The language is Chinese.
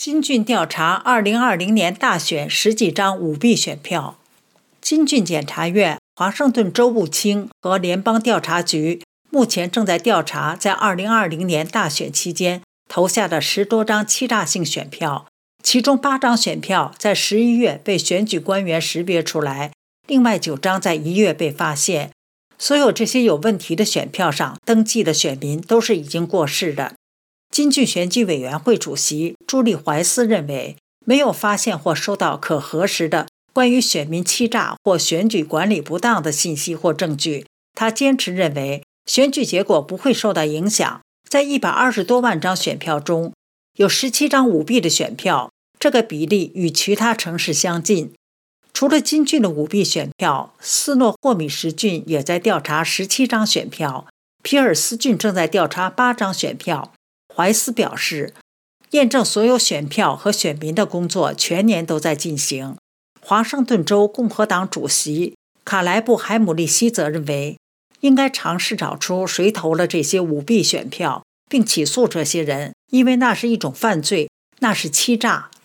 金郡调查2020年大选10几张舞弊选票。金郡检察院、华盛顿州务卿和联邦调查局目前正在调查在2020年大选期间投下的10多张欺诈性选票，其中8张选票在11月被选举官员识别出来，另外9张在1月被发现。所有这些有问题的选票上登记的选民都是已经过世的。金郡选举委员会主席朱莉·怀斯认为，没有发现或收到可核实的关于选民欺诈或选举管理不当的信息或证据。他坚持认为，选举结果不会受到影响。在120多万张选票中，有17张舞弊的选票，这个比例与其他城市相近。除了金郡的舞弊选票，斯诺霍米什郡也在调查17张选票，皮尔斯郡正在调查8张选票。怀斯表示，验证所有选票和选民的工作全年都在进行。华盛顿州共和党主席卡莱布·海姆利希则认为，应该尝试找出谁投了这些舞弊选票，并起诉这些人，因为那是一种犯罪，那是欺诈，